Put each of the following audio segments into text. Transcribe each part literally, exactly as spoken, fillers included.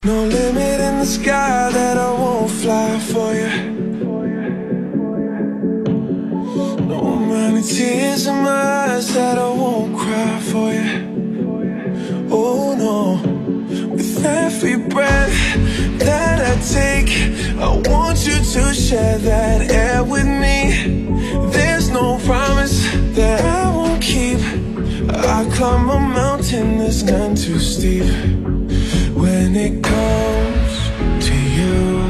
No limit in the sky that I won't fly for you. No amount of tears in my eyes that I won't cry for you. Oh no, with every breath that I take, I want you to share that air with me. There's no promise that I won't keep. I climb a mountain that's none too steep. When it comes to you,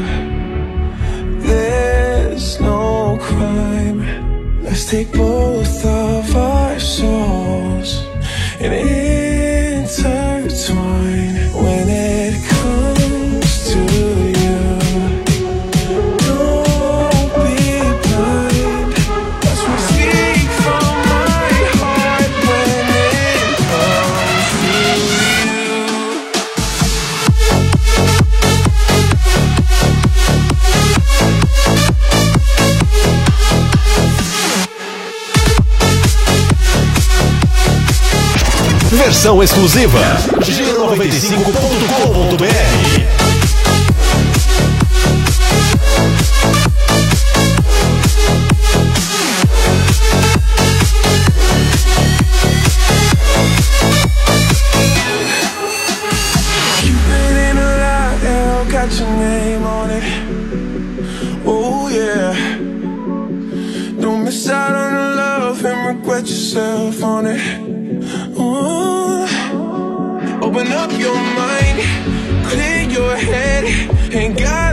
there's no crime. Let's take both of our souls and intertwine. When it comes to you, don't be blind. That's what I speak from my heart. When it comes to you, versão exclusiva G noventa e cinco ponto com ponto br. got your name on it. Oh yeah. Don't miss out on the love and regret yourself on it. Ooh. Open up your mind, clear your head, ain't got